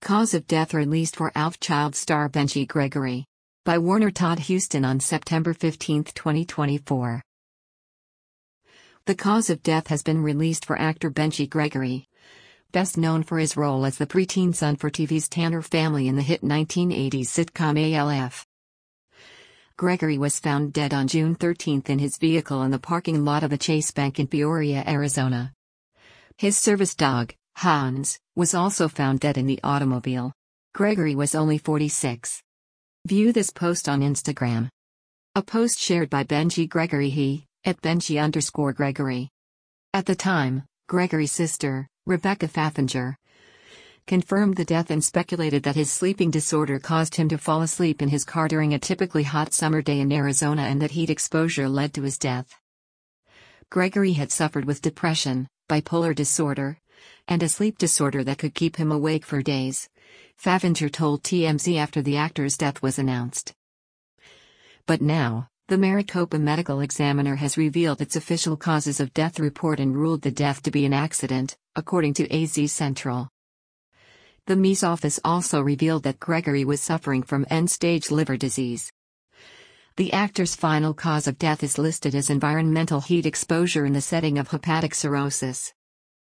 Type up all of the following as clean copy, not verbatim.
Cause of death released for Alf child star Benji Gregory. By Warner Todd Huston on September 15, 2024. The cause of death has been released for actor Benji Gregory, best known for his role as the preteen son for TV's Tanner family in the hit 1980s sitcom ALF. Gregory was found dead on June 13 in his vehicle in the parking lot of a Chase Bank in Peoria, Arizona. His service dog, Hans, was also found dead in the automobile. Gregory was only 46. View this post on Instagram. A post shared by Benji Gregory @Benji_Gregory. At the time, Gregory's sister, Rebecca Faffinger, confirmed the death and speculated that his sleeping disorder caused him to fall asleep in his car during a typically hot summer day in Arizona and that heat exposure led to his death. Gregory had suffered with depression, bipolar disorder, and a sleep disorder that could keep him awake for days, Faffinger told TMZ after the actor's death was announced. But now, the Maricopa Medical Examiner has revealed its official causes of death report and ruled the death to be an accident, according to AZ Central. The ME's office also revealed that Gregory was suffering from end-stage liver disease. The actor's final cause of death is listed as environmental heat exposure in the setting of hepatic cirrhosis.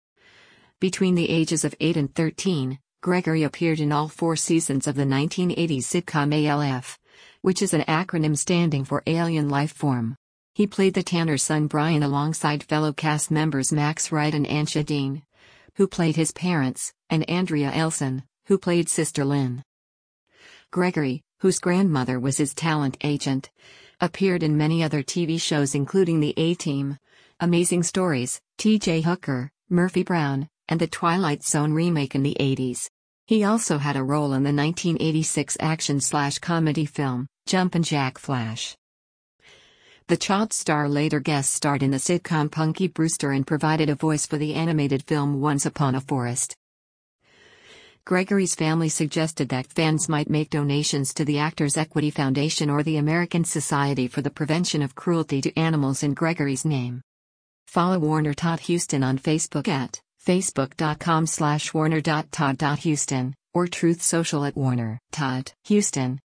Between the ages of 8 and 13, Gregory appeared in all 4 seasons of the 1980s sitcom ALF, which is an acronym standing for Alien Life Form. He played the Tanner son Brian alongside fellow cast members Max Wright and Ansha Dean, who played his parents, and Andrea Elson, who played Sister Lynn. Gregory, whose grandmother was his talent agent, appeared in many other TV shows including The A-Team, Amazing Stories, T.J. Hooker, Murphy Brown, and the Twilight Zone remake in the 80s. He also had a role in the 1986 action/comedy film, Jumpin' Jack Flash. The child star later guest starred in the sitcom Punky Brewster and provided a voice for the animated film Once Upon a Forest. Gregory's family suggested that fans might make donations to the Actors Equity Foundation or the American Society for the Prevention of Cruelty to Animals in Gregory's name. Follow Warner Todd Huston on Facebook at facebook.com/warner.todd.huston, or Truth Social @Warner Todd Huston.